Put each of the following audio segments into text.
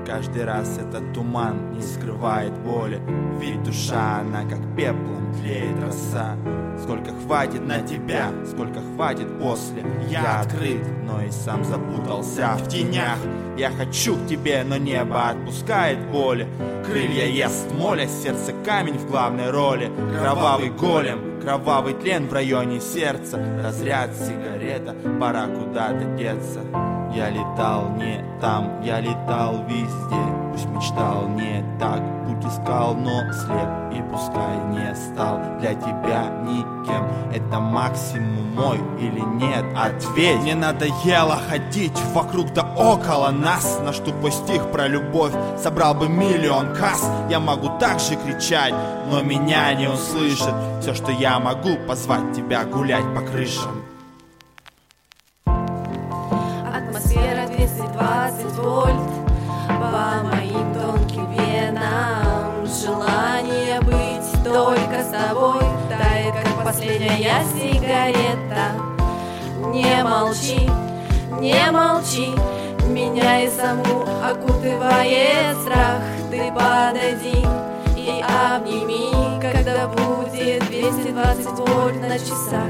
Каждый раз этот туман не скрывает боли, ведь душа, она как пеплом тлеет роса. Сколько хватит на тебя, сколько хватит после. Я открыт, но и сам запутался в тенях. Я хочу к тебе, но небо отпускает боли. Крылья ест моля, сердце камень в главной роли. Кровавый голем, кровавый тлен в районе сердца. Разряд сигарета, пора куда-то деться. Я летал не там, я летал везде. Пусть мечтал не так, путь искал, но слеп. И пускай не стал для тебя никем. Это максимум мой или нет? Ответь. Мне надоело ходить вокруг да около нас. Наш тупой стих про любовь собрал бы миллион касс. Я могу так же кричать, но меня не услышат. Все, что я могу, позвать тебя гулять по крышам. Атмосфера 220 вольт по моим тонким венам. Желание быть только с тобой тает, как последняя сигарета. Не молчи, не молчи, меня и саму окутывает страх. Ты подойди и обними, когда будет 220 вольт на часах.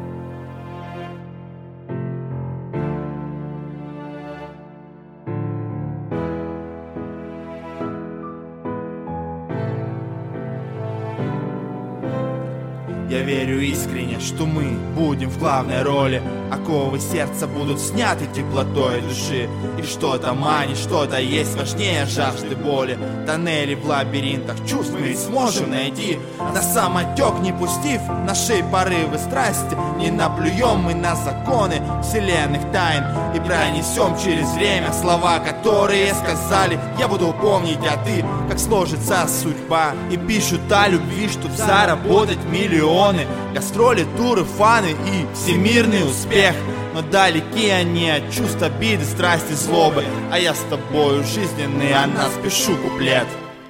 Я верю искренне, что мы будем в главной роли. Оковы сердца будут сняты теплотой души. И что-то манит, что-то есть важнее жажды боли. Тоннели в лабиринтах чувств мы ведь сможем найти. На самотек не пустив наши порывы страсти. Не наплюем мы на законы вселенных тайн. И пронесем через время слова, которые сказали. Я буду помнить, а ты, как сложится судьба. И пишут о любви, чтоб заработать миллион. Гастроли, туры, фаны и всемирный успех. Но далеки они от чувств обиды, страсти, злобы. А я с тобою жизненный, а нас пишу куплет.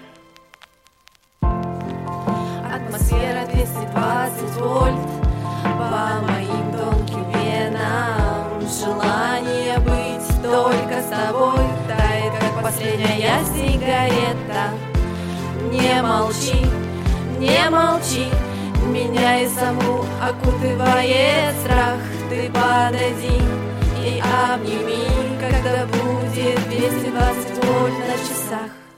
Атмосфера 220 вольт по моим тонким венам. Желание быть только с тобой тает, как последняя сигарета. Не молчи, не молчи, меня и саму окутывает страх. Ты подойди и обними, когда будет 220 вольт на часах.